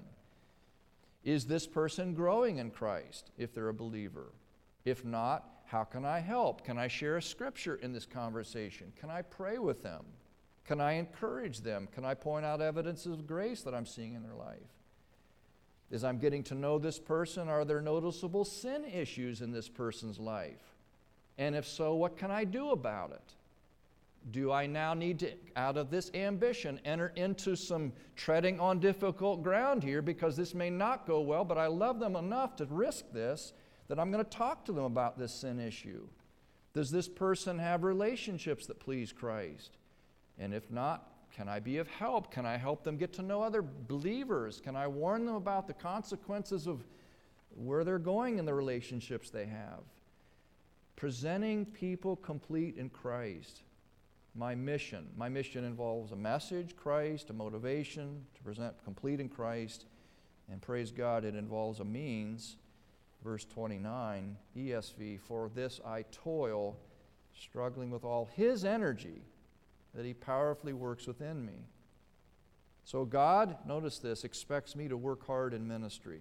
S1: Is this person growing in Christ if they're a believer? If not, how can I help? Can I share a scripture in this conversation? Can I pray with them? Can I encourage them? Can I point out evidences of grace that I'm seeing in their life? As I'm getting to know this person, are there noticeable sin issues in this person's life? And if so, what can I do about it? Do I now need to, out of this ambition, enter into some treading on difficult ground here because this may not go well, but I love them enough to risk this, that I'm going to talk to them about this sin issue? Does this person have relationships that please Christ? And if not, can I be of help? Can I help them get to know other believers? Can I warn them about the consequences of where they're going in the relationships they have? Presenting people complete in Christ. My mission. My mission involves a message, Christ, a motivation to present complete in Christ, and praise God, it involves a means. Verse twenty-nine, E S V, for this I toil, struggling with all His energy that He powerfully works within me. So God, notice this, expects me to work hard in ministry.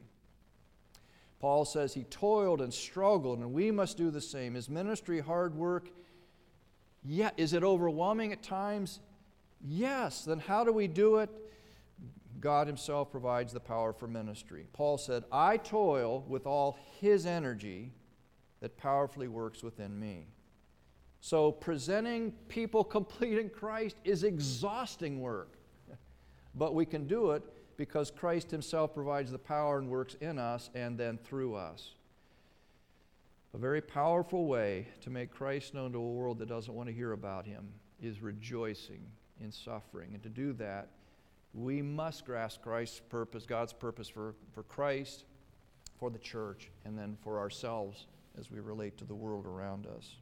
S1: Paul says he toiled and struggled, and we must do the same. Is ministry hard work? Yeah. Is it overwhelming at times? Yes. Then how do we do it? God Himself provides the power for ministry. Paul said, I toil with all His energy that powerfully works within me. So presenting people complete in Christ is exhausting work. But we can do it because Christ Himself provides the power and works in us and then through us. A very powerful way to make Christ known to a world that doesn't want to hear about Him is rejoicing in suffering. And to do that, we must grasp Christ's purpose, God's purpose for, for Christ, for the church, and then for ourselves as we relate to the world around us.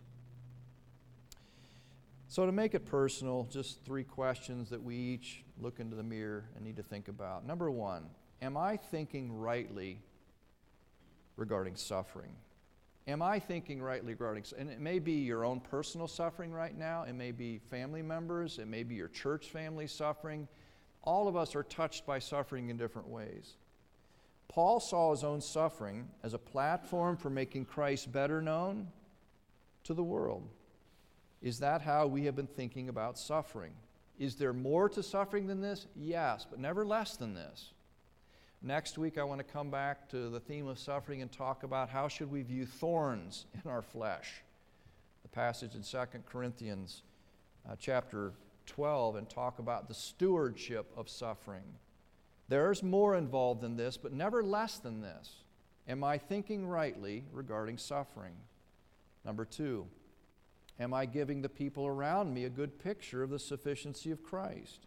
S1: So to make it personal, just three questions that we each look into the mirror and need to think about. Number one, am I thinking rightly regarding suffering? Am I thinking rightly regarding, and it may be your own personal suffering right now, it may be family members, it may be your church family suffering. All of us are touched by suffering in different ways. Paul saw his own suffering as a platform for making Christ better known to the world. Is that how we have been thinking about suffering? Is there more to suffering than this? Yes, but never less than this. Next week, I want to come back to the theme of suffering and talk about how should we view thorns in our flesh. The passage in Second Corinthians uh, chapter twelve and talk about the stewardship of suffering. There's more involved than this, but never less than this. Am I thinking rightly regarding suffering? Number two, am I giving the people around me a good picture of the sufficiency of Christ?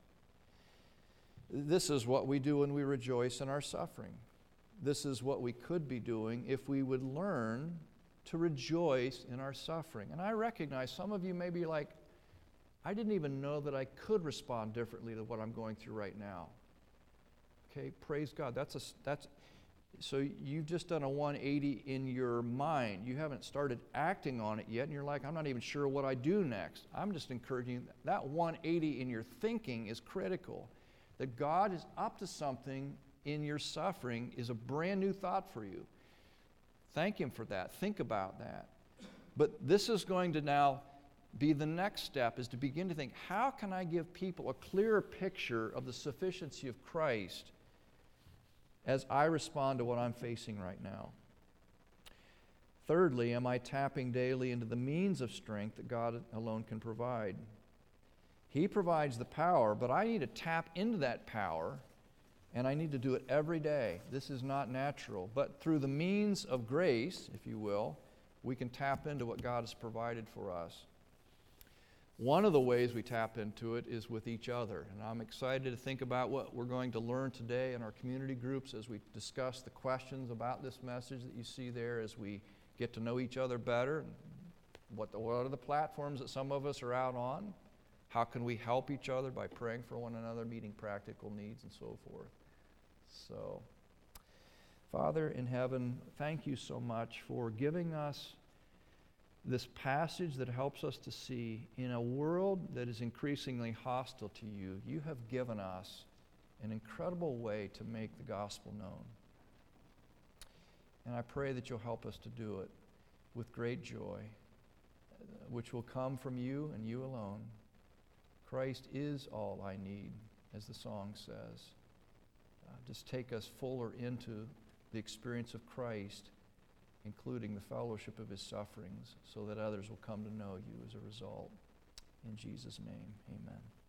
S1: This is what we do when we rejoice in our suffering. This is what we could be doing if we would learn to rejoice in our suffering. And I recognize some of you may be like, I didn't even know that I could respond differently to what I'm going through right now. Okay, praise God. That's a, that's, so you've just done a one eighty in your mind. You haven't started acting on it yet, and you're like, I'm not even sure what I do next. I'm just encouraging you, that one eighty in your thinking is critical. That God is up to something in your suffering is a brand new thought for you. Thank Him for that. Think about that. But this is going to now be the next step, is to begin to think, how can I give people a clearer picture of the sufficiency of Christ as I respond to what I'm facing right now? Thirdly, am I tapping daily into the means of strength that God alone can provide? He provides the power, but I need to tap into that power, and I need to do it every day. This is not natural. But through the means of grace, if you will, we can tap into what God has provided for us. One of the ways we tap into it is with each other. And I'm excited to think about what we're going to learn today in our community groups as we discuss the questions about this message that you see there, as we get to know each other better. What, the, what are the platforms that some of us are out on? How can we help each other by praying for one another, meeting practical needs, and so forth? So, Father in heaven, thank you so much for giving us this passage that helps us to see, in a world that is increasingly hostile to you, you have given us an incredible way to make the gospel known. And I pray that you'll help us to do it with great joy, which will come from you and you alone. Christ is all I need, as the song says. Uh, just take us fuller into the experience of Christ, including the fellowship of His sufferings, so that others will come to know you as a result. In Jesus' name, amen.